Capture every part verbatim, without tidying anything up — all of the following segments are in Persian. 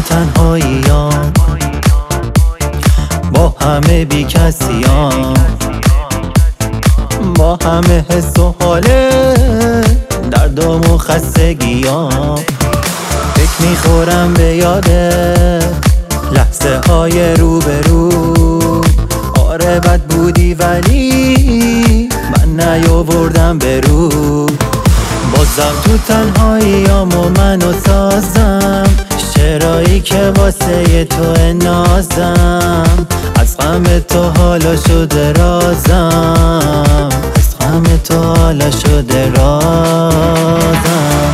تنهاییام، با همه بی کسیام، با همه حس و حاله دردام و خستگیام. فکر میخورم به یاده لحظه های روبرو. آره بد بودی ولی من نیاوردم به رو. بازم تو تنهاییام و منو سازم، شعرهایی که واسه تو نازم. از غم تو حالا شده رازم، از غم تو حالا شده رازم.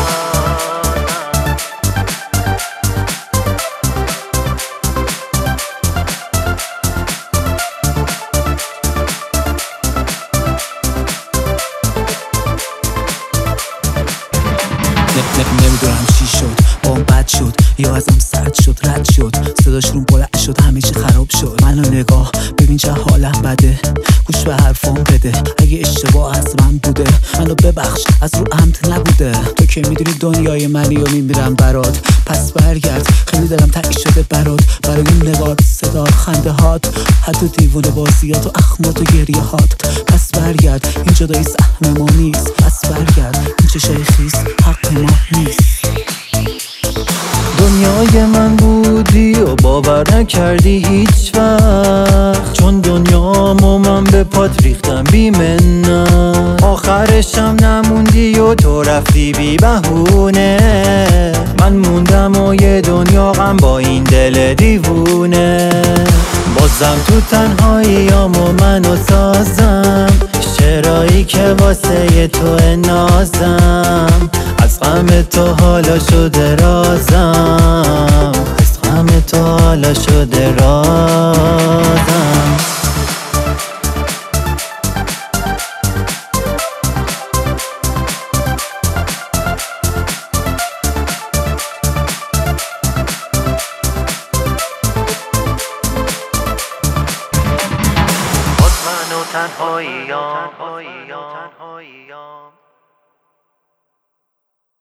نمیدونم چی شد، با اون بد شد یا ازم سرد شد، رد شد صداش روم بلند شد، همه چی خراب شد. منو نگاه ببین چه حالم بده، گوش به حرفام بده. اگه اشتباه از من بوده منو ببخش، از رو عمد نبوده. تو که میدونی دنیای منی و میمیرم برات، پس برگرد. خیلی دلم تنگ شده برات، برای این نگات، صدا، خنده هات، حد و دیوونه بازیات و اخمات و گریه هات. پس برگرد، این جدایی سهم ما نیست. پس برگرد، این چشای خیس حق ما نیست. دنیای من بودی و باور نکردی هیچ وقت، چون دنیامو من به پات ریختم بی منت. آخرشم نموندی و تو رفتی بی بهونه. من موندم و یه دنیا غم با این دل دیوونه. بازم تو تنهاییام و منو سازم، شعرهایی که واسه تو نازم. از غم تو حالا شده رازم، از غم تو حالا شده رازم. باز من و تنهاییام